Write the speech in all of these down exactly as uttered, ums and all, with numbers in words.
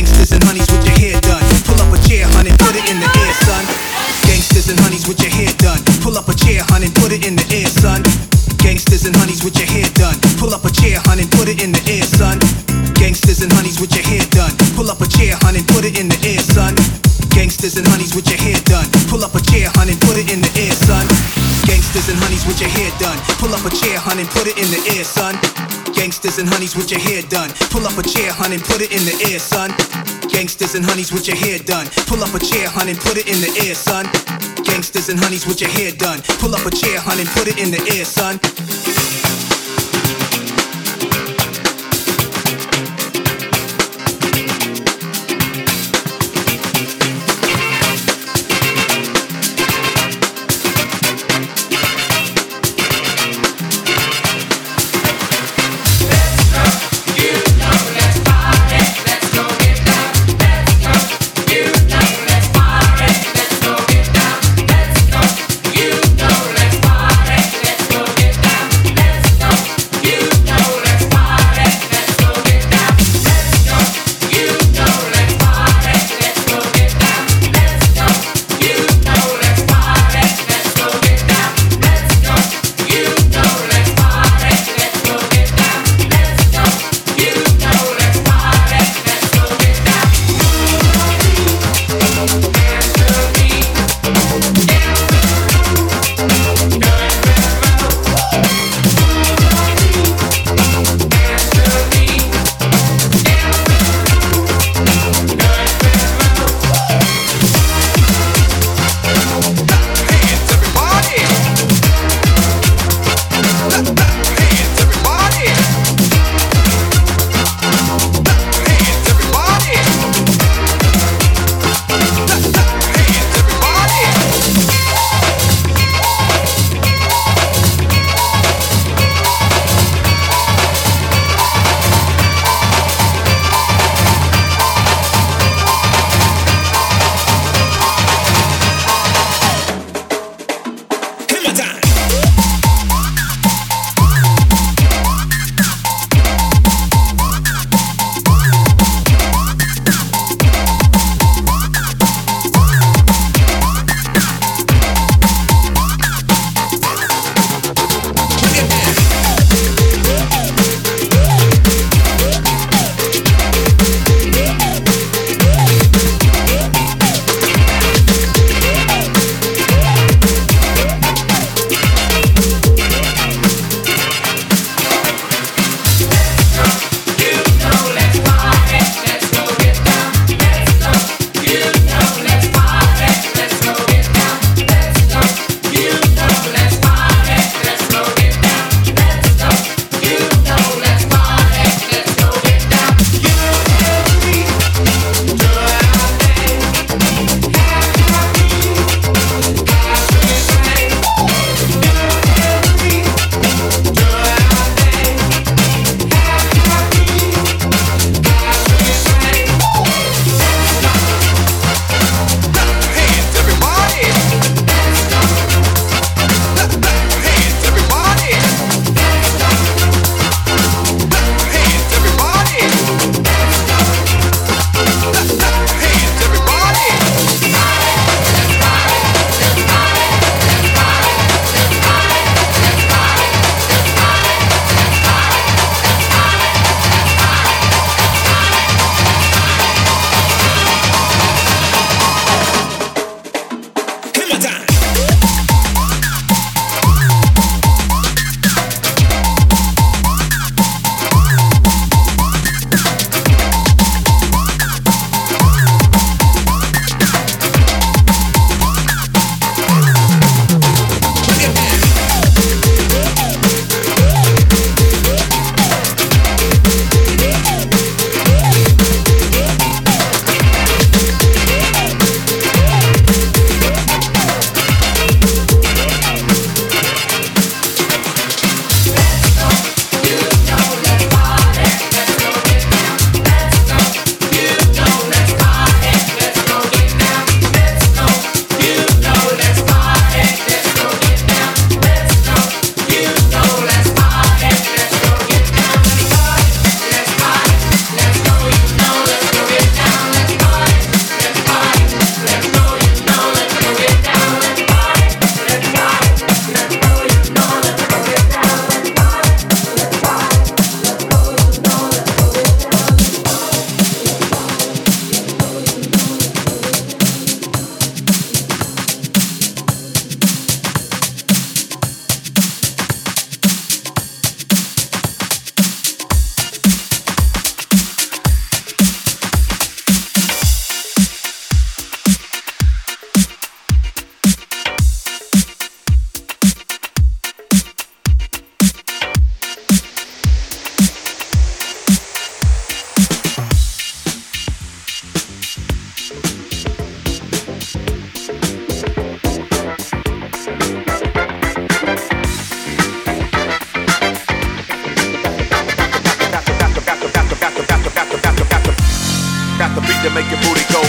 Gangsters and honeys with your hair done. Pull up a chair, honey, put it in the air, son. Gangsters and honeys with your hair done. Pull up a chair, honey, put it in the air, son. Gangsters and honeys with your hair done. Pull up a chair, honey, put it in the air, son. Gangsters and honeys with your hair done. Pull up a chair, honey, put it in the air, son. Gangsters and honeys with your hair done. Pull up a chair, honey, put it in the air, son. Gangsters and honeys with your hair done. Pull up a chair, honey, put it in the air, son. Gangsters and honeys with your hair done. Pull up a chair, honey, put it in the air, son. Gangsters and honeys with your hair done. Pull up a chair, honey, put it in the air, son. Gangsters and honeys with your hair done. Pull up a chair, honey, put it in the air, son. Let's go. Get down. beat to make your booty go.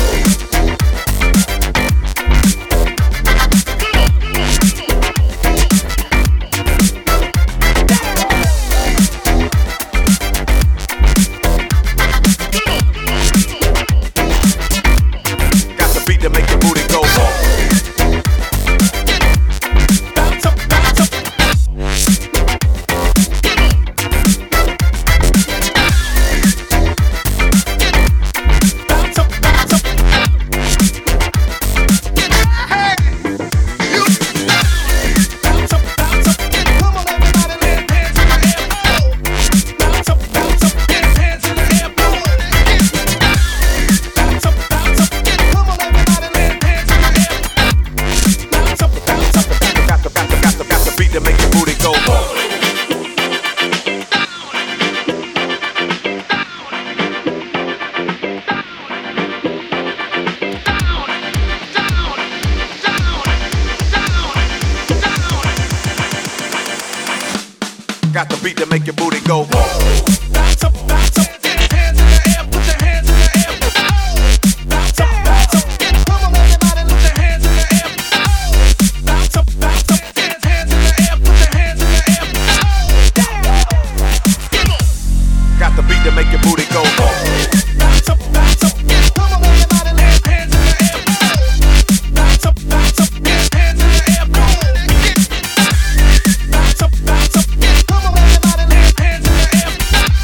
Got the beat to make your booty go. Bounce up, bounce up, hands in the air, put your hands in the air. Bounce up, bounce up, come on everybody, lift your hands in the air. Bounce up, bounce up, hands in the air, put your hands in the air. Got the beat to make your booty go. Bounce up, bounce up, come on everybody, lift your hands in the air. Bounce up, bounce up, hands in the air. Bounce up, bounce up.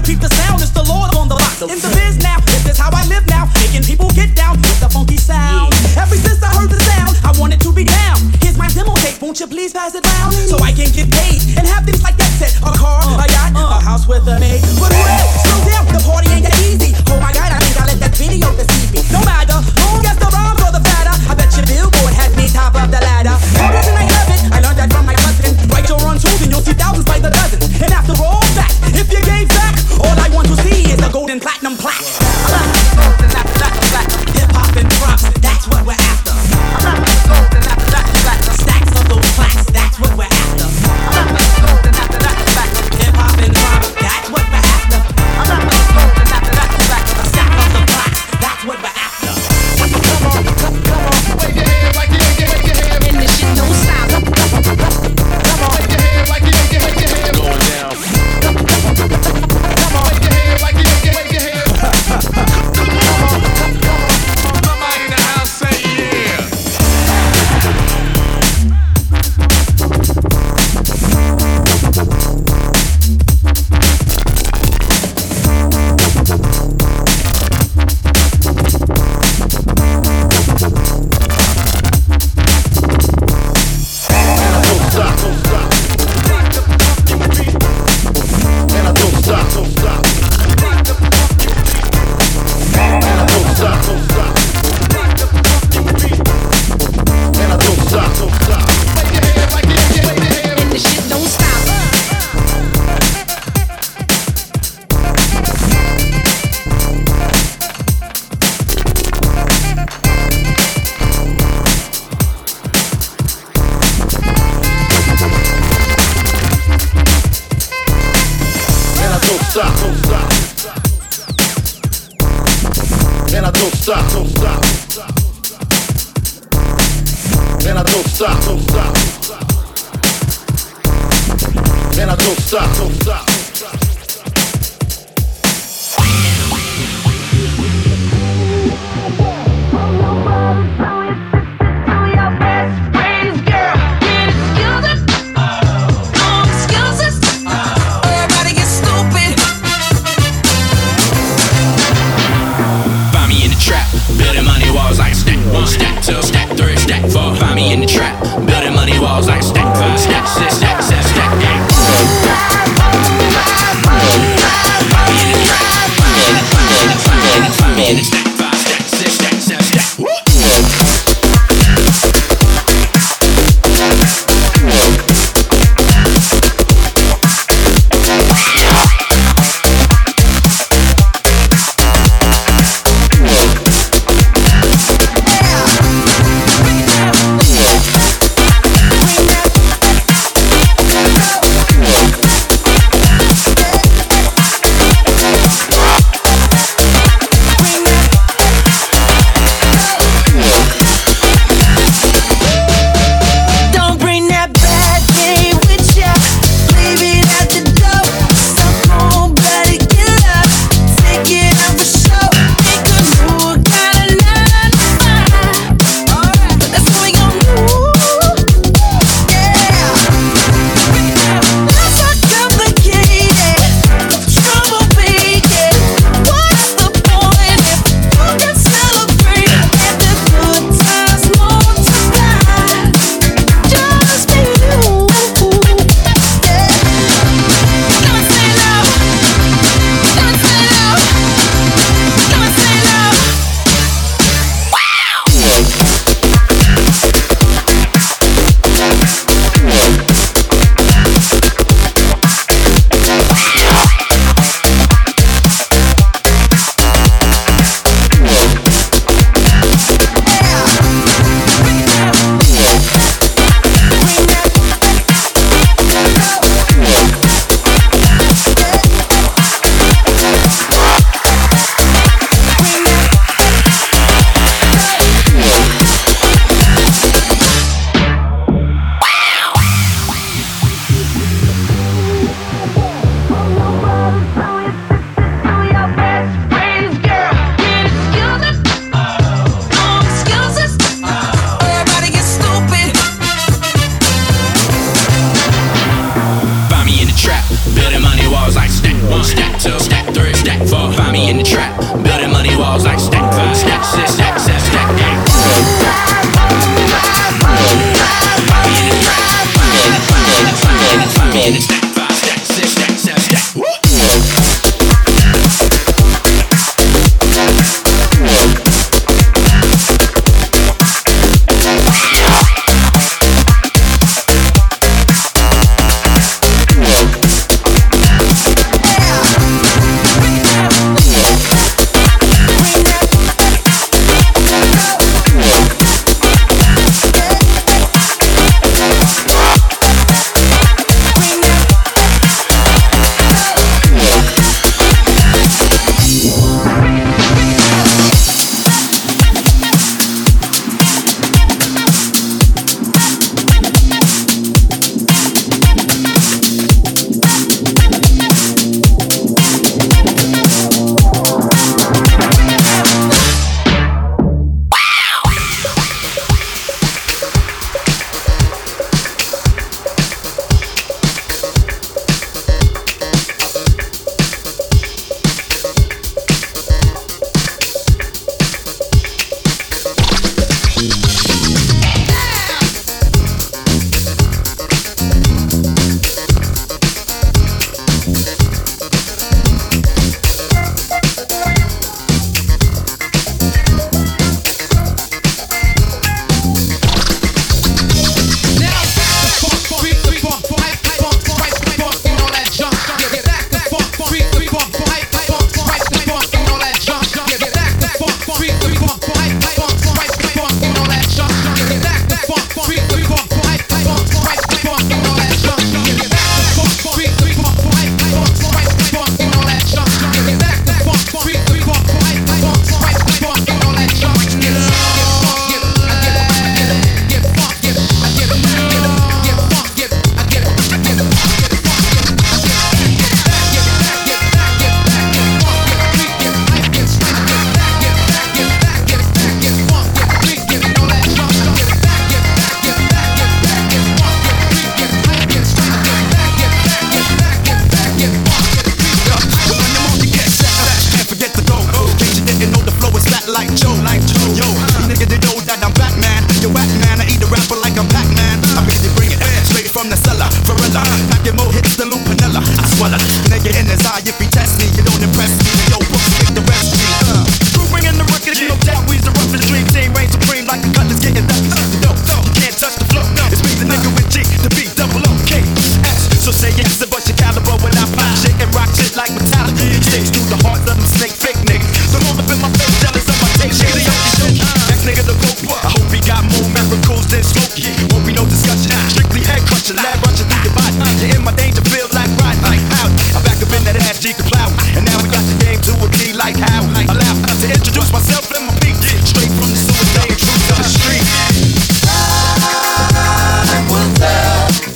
peep the sound, it's the Lord on the block. In the biz now, this is how I live now, making people get down with the funky sound. Ever since I heard the sound, I wanted to be down. Here's my demo tape, won't you please pass it round, so I can get paid and have things like that set. A car, a yacht, a house with a maid. But well, slow down, the party ain't that easy. Oh my God, I think I let that video deceive me. No matter, long as the rhymes or the fatter, I bet your Billboard has me top of the ladder. The reason I love it, I learned that from my cousin. Write your own tunes and you'll see thousands by the dozen. And after all that, if you gave back, all I want to see is a golden platinum plaque. I love the souls and after that, platinum. Hip hop and props, that's what we're after. I love the souls and after that, platinum. Stacks of those plaques, that's what we're after. I love the souls and after that, platinum. Hip hop and props, that's what we're after. I love the souls and after that, platinum. A stack of the plaques, that's what we're after. Come on, come, come on, wave your hand like you ain't get your hand. And this shit don't stop. Come on, wave your hand like you ain't get your hand. Going down. Come on, wave your hand like you ain't get your hand. Somebody in the house say yeah. Building money walls like stack, one stack. two, stack three, stack four. Find me in the trap, building money walls like stack five, stack six, stack seven, stack eight. Find me in the trap, find me in the find me in the find me in the find me in the stack five, stack six, stack seven, stack. Woo!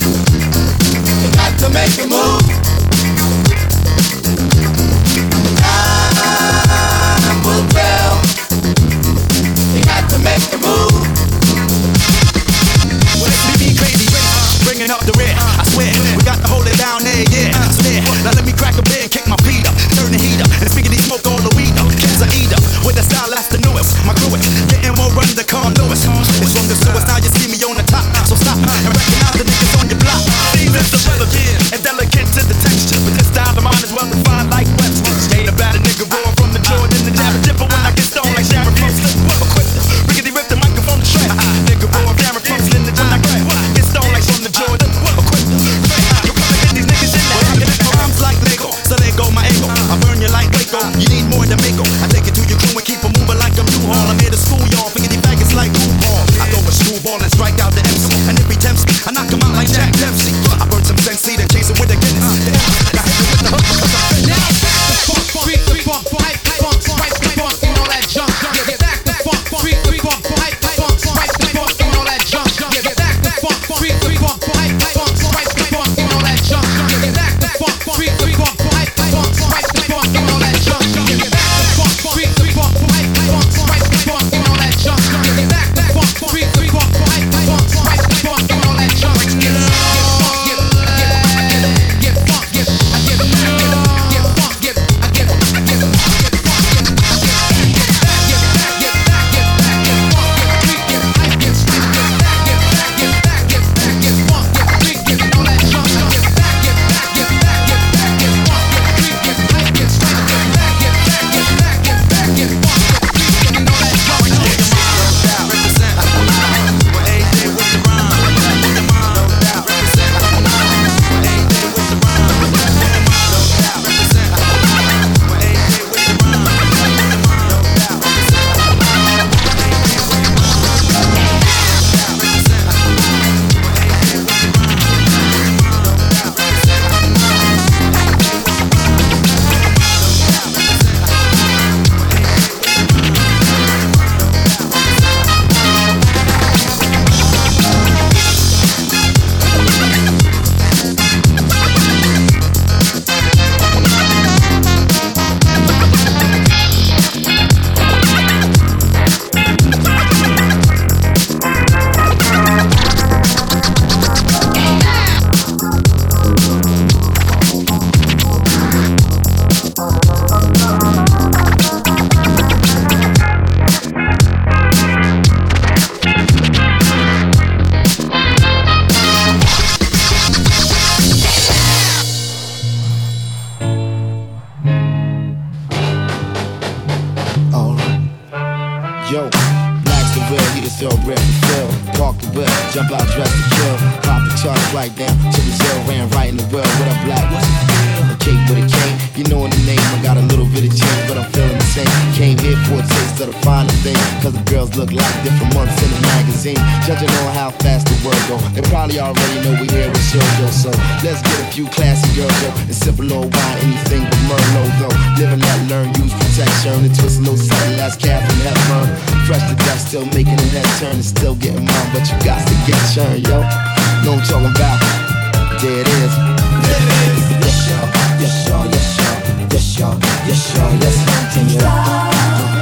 Make a move. Yo, Black's the real, he the thoroughbred fulfill. Park the wheel, jump out, dress to kill. Pop the chart right down to Brazil, ran right in the well. What up, Black? What's the cake with a cane? You know in the name, I got a little bit of change, but I'm feeling the same. Came here for a taste of the finer thing, cause the girls look like different months in the magazine. Judging on how fast the world go, they probably already know we here with Sergio. So let's get a few classy girls, yo, and sip a little wine, anything but Merlot, though. Live and let learn, use protection, and twist a little something, last calf and Hepburn. Fresh to death, still making a head turn and still getting mine, but you got to get churned, yo. Know what I'm talking about? There it is. There it is. Yes, y'all. Yes, y'all. Yes, y'all. Yes, y'all. Yes, y'all. Yes, continue to stop.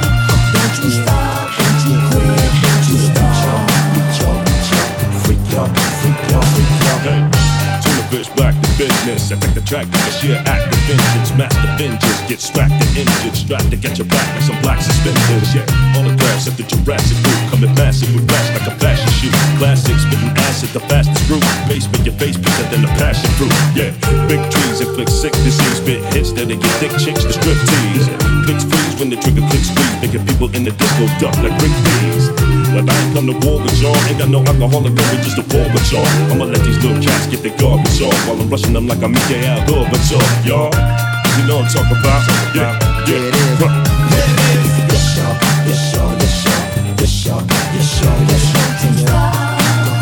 Don't you stop. Don't you quit. Don't you stop. Freak y'all. Freak y'all. Freak y'all. Freak y'all. Bitch, back to business. I take the track to the sheer act of vengeance. Master vengeance, get strapped and injured. Strapped to get your back like some black suspenders. Yeah, autographs at the Jurassic group. Coming massive with flash like a fashion shoot. Classics, spitting acid, the fastest group. Bass make your face bigger than the passion fruit. Yeah, big trees inflict sick disease. Spit hits that they get thick chicks to strip tease. Clicks freeze when the trigger clicks squeeze. Making people in the disco duck like Rick Bees. But I ain't come to war with y'all. Ain't got no alcoholic beverage, just a war with y'all. I'ma let these little cats get their garbage off while I'm rushing them like I'm Mikhail Gorbachev, y'all. You know what I'm talking about? Yeah, yeah. There it is. There it is. Yes, y'all. Yes, y'all. Yes, y'all. Yes, y'all. Yes, y'all. Yes, y'all. Continue to stop.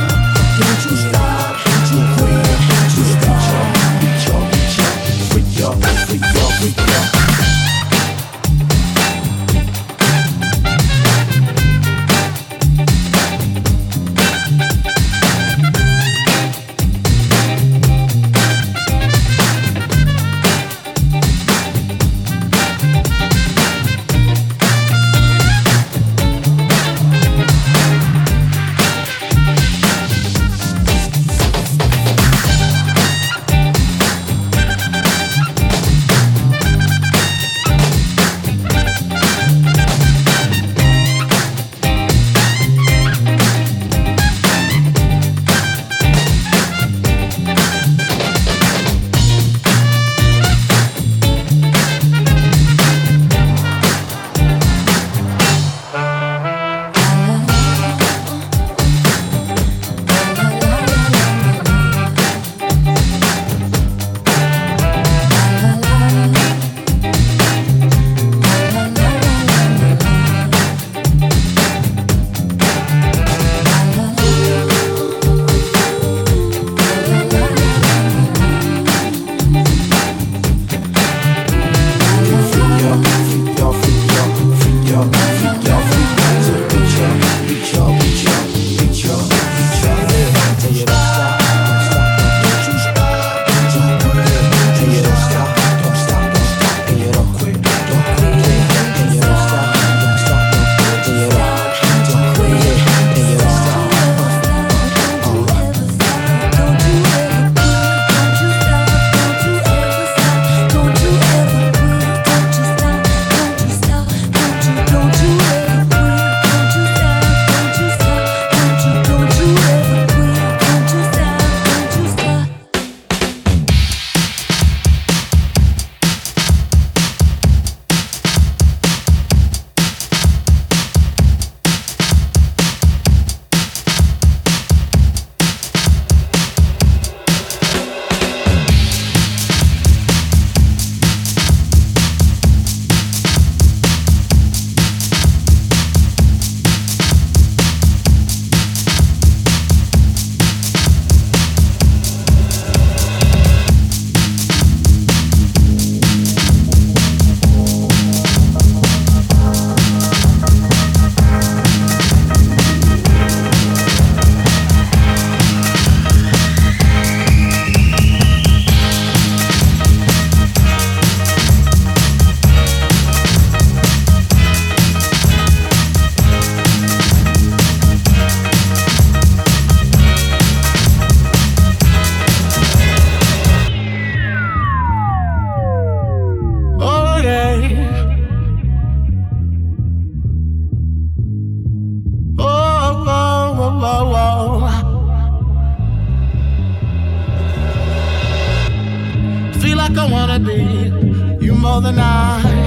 Don't you stop. Don't you quit. Don't you stop. Freak y'all. Freak y'all. Freak y'all. Freak y'all. like I wanna be you more than I